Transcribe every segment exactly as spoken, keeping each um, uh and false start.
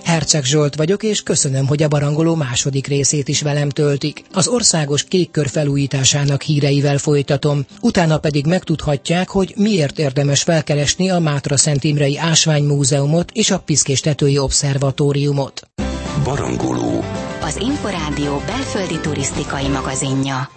Herceg Zsolt vagyok, és köszönöm, hogy a Barangoló második részét is velem töltik. Az országos kékkör felújításának híreivel folytatom, utána pedig megtudhatják, hogy miért érdemes felkeresni a Mátra-Szent Imrei Ásványmúzeumot és a Piszkéstetői Obszervatóriumot. Barangoló, az Inforádió belföldi turisztikai magazinja.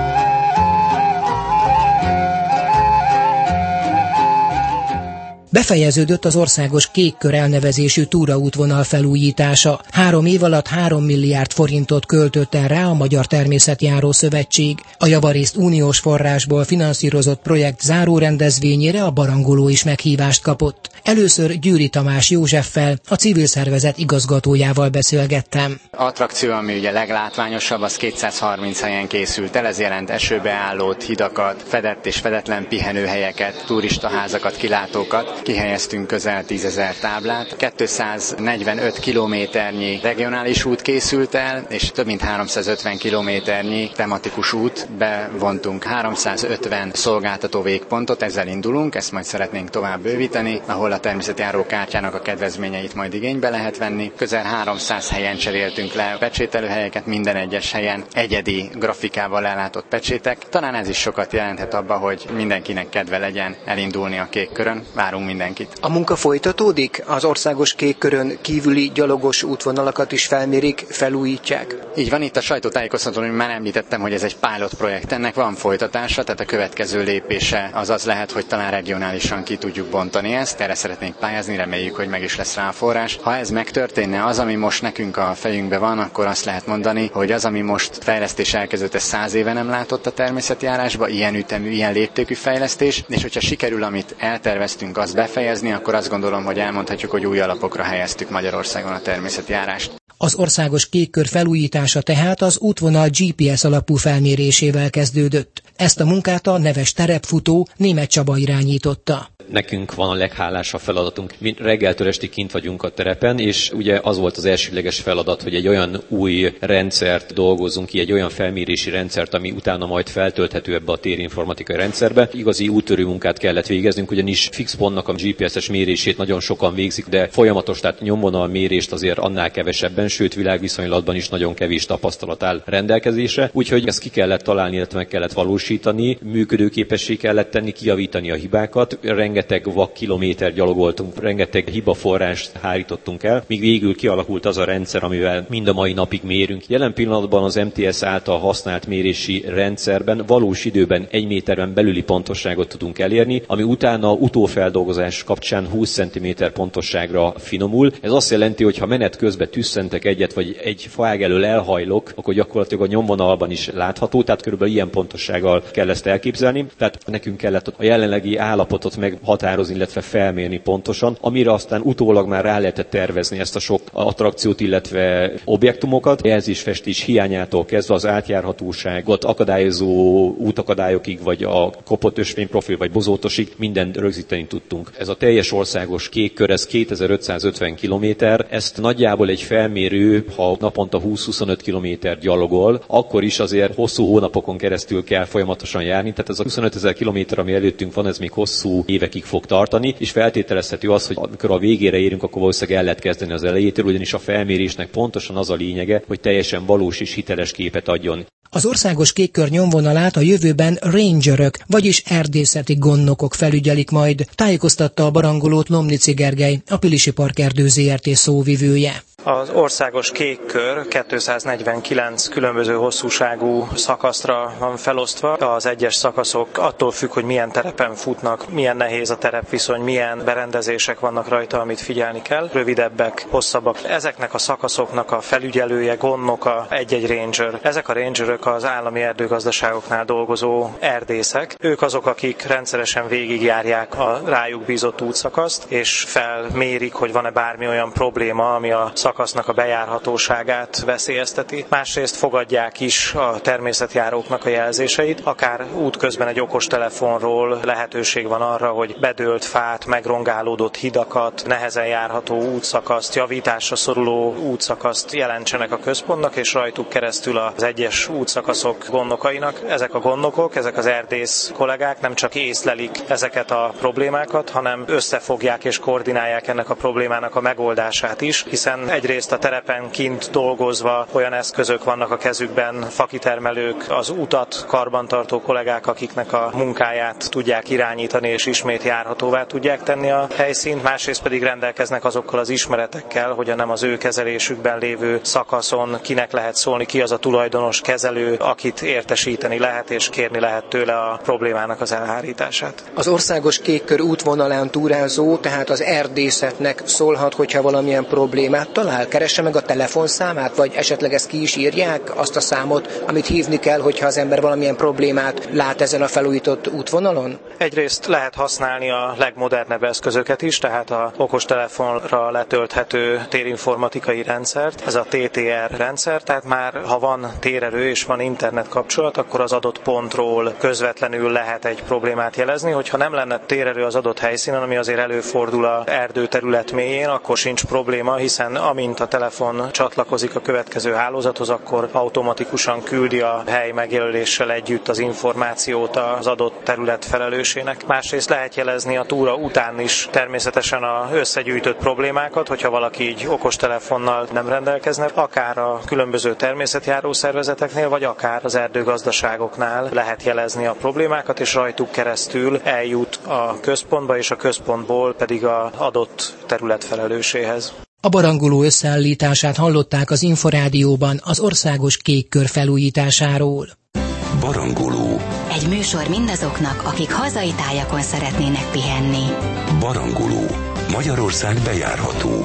Befejeződött az országos kékkör elnevezésű túraútvonal felújítása. Három év alatt három milliárd forintot költött el rá a Magyar Természetjáró Szövetség. A javarészt uniós forrásból finanszírozott projekt zárórendezvényére a Barangoló is meghívást kapott. Először Győri Tamás Józseffel, a civil szervezet igazgatójával beszélgettem. Attrakció, ami ugye leglátványosabb, az kétszázharminc helyen készült el, ez jelent esőbeállót, hidakat, fedett és fedetlen pihenőhelyeket, turistaházakat, kilátókat. Kihelyeztünk közel tízezer táblát, kétszáznegyvenöt kilométernyi regionális út készült el, és több mint háromszázötven kilométernyi tematikus út, bevontunk háromszázötven szolgáltató végpontot, ezzel indulunk, ezt majd szeretnénk tovább bővíteni, ahol a természetjáró kártyának a kedvezményeit majd igénybe lehet venni. Közel háromszáz helyen cseréltünk le pecsételőhelyeket, minden egyes helyen egyedi grafikával ellátott pecsétek. Talán ez is sokat jelenthet abba, hogy mindenkinek kedve legyen elindulni a kékkörön. Várunk mindenkit. A munka folytatódik? Az országos kékkörön kívüli gyalogos útvonalakat is felmérik, felújítják? Így van, itt a sajtótájékoztatón, hogy már említettem, hogy ez egy pilot projekt, ennek van folytatása, tehát a következő lépése az az lehet, hogy talán regionálisan ki tudjuk bontani ezt, erre szeretnénk pályázni, reméljük, hogy meg is lesz rá a forrás. Ha ez megtörténne, az, ami most nekünk a fejünkben van, akkor azt lehet mondani, hogy az, ami most fejlesztés elkezdődött, ez száz éve nem látott a természetjárásba, ilyen ütemű, ilyen léptékű fejlesztés, és hogyha sikerül, amit elterveztünk, azt befejezni, akkor azt gondolom, hogy elmondhatjuk, hogy új alapokra helyeztük Magyarországon a természetjárást. Az országos kékkör felújítása tehát az útvonal gé pé es alapú felmérésével kezdődött. Ezt a munkát a neves terepfutó Németh Csaba irányította. Nekünk van a leghálásabb feladatunk. Mi reggeltől estig kint vagyunk a terepen, és ugye az volt az elsődleges feladat, hogy egy olyan új rendszert dolgozzunk ki, egy olyan felmérési rendszert, ami utána majd feltölthető ebbe a térinformatikai rendszerbe. Igazi úttörő munkát kellett végeznünk, ugyanis fix pontnak a gé pé es-es mérését nagyon sokan végzik, de folyamatos, tehát nyomvonal mérést azért annál kevesebben, sőt világviszonylatban is nagyon kevés tapasztalat áll rendelkezésre. Úgyhogy ezt ki kellett találni, illetve meg kellett valósítani, működőképessé kellett tenni, kijavítani a hibákat. Rengeteg vakkilométer gyalogoltunk, rengeteg hibaforrást hárítottunk el, míg végül kialakult az a rendszer, amivel mind a mai napig mérünk. Jelen pillanatban az em té es által használt mérési rendszerben valós időben egy méteren belüli pontosságot tudunk elérni, ami utána utófeldolgozás kapcsán húsz centiméter pontosságra finomul. Ez azt jelenti, hogy ha menet közben tüsszentek egyet, vagy egy faág elől elhajlok, akkor gyakorlatilag a nyomvonalban is látható, tehát körülbelül ilyen pontossággal kell ezt elképzelni. Tehát nekünk kellett a jelenlegi állapotot meghatározni, illetve felmérni pontosan, amire aztán utólag már rá lehetett tervezni ezt a sok attrakciót, illetve objektumokat. Jelzésfestés hiányától kezdve az átjárhatóságot akadályozó útakadályokig, vagy a kopott ösvényprofil, vagy bozótosig mindent rögzíteni tudtunk. Ez a teljes országos kékkör, ez kétezer-ötszázötven kilométer, ezt nagyjából egy felmérő, ha naponta húsz-huszonöt kilométer gyalogol, akkor is azért hosszú hónapokon keresztül kell folyamatosan járni, tehát ez a huszonötezer kilométer, ami előttünk van, ez még hosszú évekig fog tartani, és feltételezhető az, hogy amikor a végére érünk, akkor valószínűleg el lehet kezdeni az elejétől, ugyanis a felmérésnek pontosan az a lényege, hogy teljesen valós és hiteles képet adjon. Az országos kékkör nyomvonalát a jövőben rangerök, vagyis erdészeti gondnokok felügyelik majd, tájékoztatta a Barangolót Lomnici Gergely, a Pilisi Parkerdő zé er té szóvivője. Az országos kékkör kétszáznegyvenkilenc különböző hosszúságú szakaszra van felosztva. Az egyes szakaszok attól függ, hogy milyen terepen futnak, milyen nehéz a terepviszony, milyen berendezések vannak rajta, amit figyelni kell. Rövidebbek, hosszabbak. Ezeknek a szakaszoknak a felügyelője, gondnoka egy-egy ranger. Ezek a rangerök az állami erdőgazdaságoknál dolgozó erdészek. Ők azok, akik rendszeresen végigjárják a rájuk bízott útszakaszt, és felmérik, hogy van-e bármi olyan probléma, ami a szakasznak a bejárhatóságát veszélyezteti. Másrészt fogadják is a természetjáróknak a jelzéseit, akár útközben egy okostelefonról lehetőség van arra, hogy bedőlt fát, megrongálódott hidakat, nehezen járható útszakaszt, javításra szoruló útszakaszt jelentsenek a központnak, és rajtuk keresztül az egyes útszakaszok gondnokainak. Ezek a gondnokok, ezek az erdész kollégák nem csak észlelik ezeket a problémákat, hanem összefogják és koordinálják ennek a problémának a megoldását is, hiszen egyrészt a terepen kint dolgozva olyan eszközök vannak a kezükben, fakitermelők, az utat karbantartó kollégák, akiknek a munkáját tudják irányítani és ismét járhatóvá tudják tenni a helyszínt, másrészt pedig rendelkeznek azokkal az ismeretekkel, hogy a nem az ő kezelésükben lévő szakaszon kinek lehet szólni, ki az a tulajdonos kezelő, akit értesíteni lehet és kérni lehet tőle a problémának az elhárítását. Az országos kékkör útvonalán túrázó, tehát az erdészetnek szólhat, hogyha valamilyen problémát talál, keresse meg a telefonszámát, vagy esetleg ezt ki is írják, azt a számot, amit hívni kell, hogyha az ember valamilyen problémát lát ezen a felújított útvonalon? Egyrészt lehet használni a legmodernebb eszközöket is, tehát a okostelefonra letölthető térinformatikai rendszert, ez a té té er rendszer, tehát már ha van térerő és van internet kapcsolat, akkor az adott pontról közvetlenül lehet egy problémát jelezni, hogyha nem lenne térerő az adott helyszínen, ami azért előfordul az erdőterület mélyén, akkor sincs probléma, hiszen amint a telefon csatlakozik a következő hálózathoz, akkor automatikusan küldi a hely megjelöléssel együtt az információt az adott terület felelősének. Másrészt lehet jelezni a túra után is természetesen az összegyűjtött problémákat, hogyha valaki így okostelefonnal nem rendelkezne, akár a különböző természetjáró szervezeteknél, vagy akár az erdőgazdaságoknál lehet jelezni a problémákat, és rajtuk keresztül eljut a központba, és a központból pedig az adott terület felelőséhez. A barangoló összeállítását hallották az Inforádióban az országos kékkör felújításáról. Barangoló. Egy műsor mindazoknak, akik hazai tájakon szeretnének pihenni. Barangoló. Magyarország bejárható.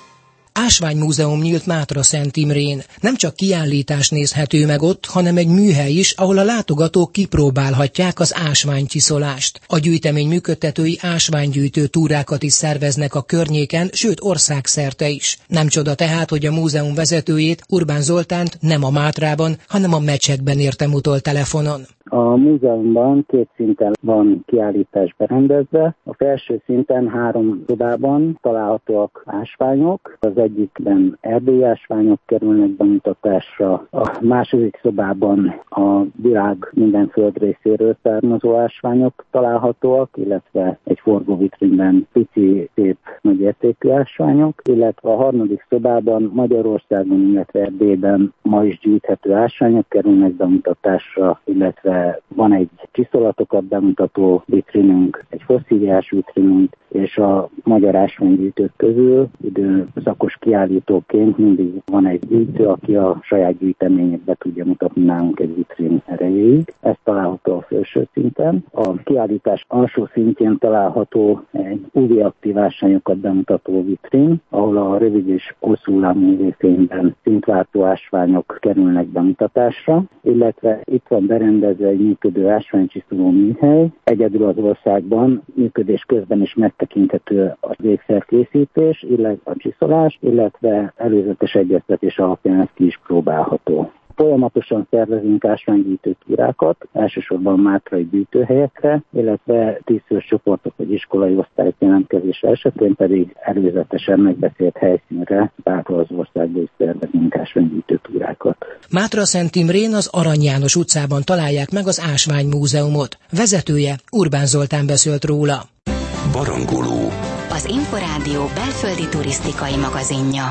Ásványmúzeum nyílt Mátraszent Imrén. Nem csak kiállítás nézhető meg ott, hanem egy műhely is, ahol a látogatók kipróbálhatják az ásványcsiszolást. A gyűjtemény működtetői ásványgyűjtő túrákat is szerveznek a környéken, sőt országszerte is. Nem csoda tehát, hogy a múzeum vezetőjét, Urbán Zoltánt nem a Mátrában, hanem a Mecsekben értem utol telefonon. A múzeumban két szinten van kiállítás berendezve. A felső szinten három szobában találhatóak ásványok. Az egyikben erdélyi ásványok kerülnek bemutatásra. A második szobában a világ minden földrészéről származó ásványok találhatóak, illetve egy forgóvitrínben pici, szép, nagyértékű ásványok, illetve a harmadik szobában Magyarországon, illetve Erdélyben ma is gyűjthető ásványok kerülnek bemutatásra, illetve van egy csiszolatokat bemutató vitrinünk, egy fosszíliás vitrinünk, és a magyar ásványgyűjtők közül időszakos kiállítóként mindig van egy gyűjtő, aki a saját gyűjteményét be tudja mutatni nálunk egy vitrin erejéig. Ez található a felső szinten. A kiállítás alsó szintjén található egy ú vé-aktív ásványokat bemutató vitrin, ahol a rövid és hosszú hullámú ú vé-fényben szintváltó ásványok kerülnek bemutatásra, illetve itt van berendezve egy működő ásványcsiszoló műhely. Egyedül az országban működés közben is megtekinthető a végszerkészítés, illetve a csiszolás, illetve előzetes egyeztetés alapján ez ki is próbálható. Folyamatosan szervezünk ásványgyűjtő túrákat, elsősorban mátrai gyűjtőhelyekre, illetve tízfős csoportok vagy iskolai osztályok jelentkezése esetén pedig előzetesen megbeszélt helyszínre bárhol az országból is szervezünk ásványgyűjtő túrákat. Mátraszent Imrén az Arany János utcában találják meg az Ásványmúzeumot. Vezetője Urbán Zoltán beszélt róla. Barangoló. Az Inforádió belföldi turisztikai magazinja.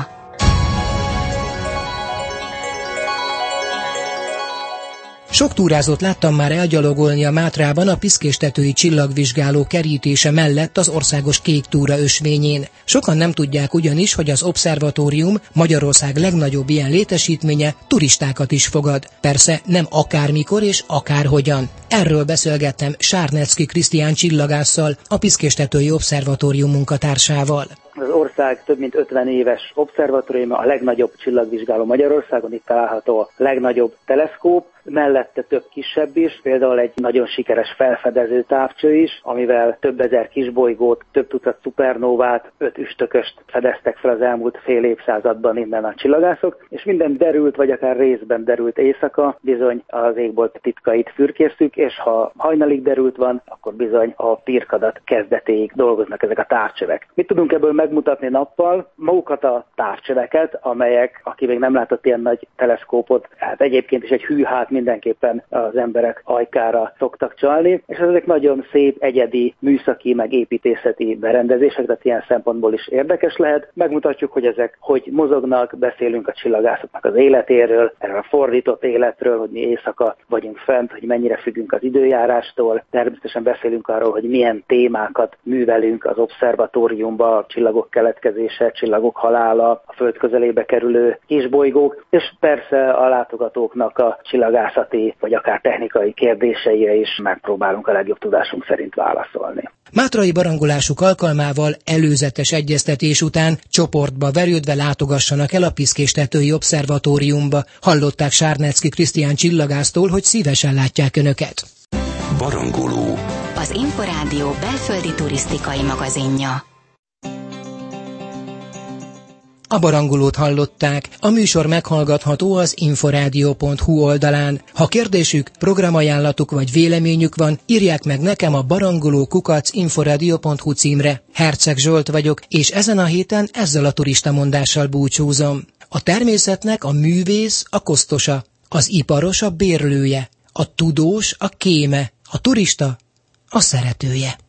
Sok túrázót láttam már elgyalogolni a Mátrában a piszkéstetői csillagvizsgáló kerítése mellett az országos kék túra ösvényén. Sokan nem tudják ugyanis, hogy az obszervatórium, Magyarország legnagyobb ilyen létesítménye, turistákat is fogad. Persze nem akármikor és akárhogyan. Erről beszélgettem Sárnecki Krisztián csillagásszal, a piszkéstetői obszervatórium munkatársával. Az ország több mint ötven éves obszervatórium, a legnagyobb csillagvizsgáló Magyarországon, itt található a legnagyobb teleszkóp, mellette több kisebb is, például egy nagyon sikeres felfedező távcső is, amivel több ezer kisbolygót, több tucat szupernóvát, öt üstököst fedeztek fel az elmúlt fél évszázadban innen a csillagászok, és minden derült, vagy akár részben derült éjszaka, bizony az égbolt titkait fürkésztük, és ha hajnalig derült van, akkor bizony a pirkadat kezdetéig dolgoznak ezek a távcsövek. Mit tudunk ebből megmutatni nappal magukat a távcsöveket, amelyek, aki még nem látott ilyen nagy teleszkópot, hát egyébként is egy hűhát mindenképpen az emberek ajkára szoktak csalni, és ezek nagyon szép, egyedi, műszaki, meg építészeti berendezések, tehát ilyen szempontból is érdekes lehet. Megmutatjuk, hogy ezek hogy mozognak, beszélünk a csillagászatnak az életéről, erről a fordított életről, hogy mi éjszaka vagyunk fent, hogy mennyire függünk az időjárástól. Természetesen beszélünk arról, hogy milyen témákat művelünk az obszervatóriumba, a csillagok keletkezése, csillagok halála, a Föld közelébe kerülő kisbolygók, és persze a látogatóknak a csillagászati vagy akár technikai kérdéseire is megpróbálunk a legjobb tudásunk szerint válaszolni. Mátrai barangolásuk alkalmával előzetes egyeztetés után csoportba verődve látogassanak el a Piszkéstetői Obszervatóriumba. Hallották Sárnecki Krisztián csillagásztól, hogy szívesen látják Önöket. Barangoló. Az Inforádió belföldi turisztikai magazinja. A barangolót hallották. A műsor meghallgatható az inforádió pont hu oldalán. Ha kérdésük, programajánlatuk vagy véleményük van, írják meg nekem a barangoló kukac inforádió pont hu címre. Herceg Zsolt vagyok, és ezen a héten ezzel a turistamondással búcsúzom. A természetnek a művész a kosztosa, az iparos a bérlője, a tudós a kéme, a turista a szeretője.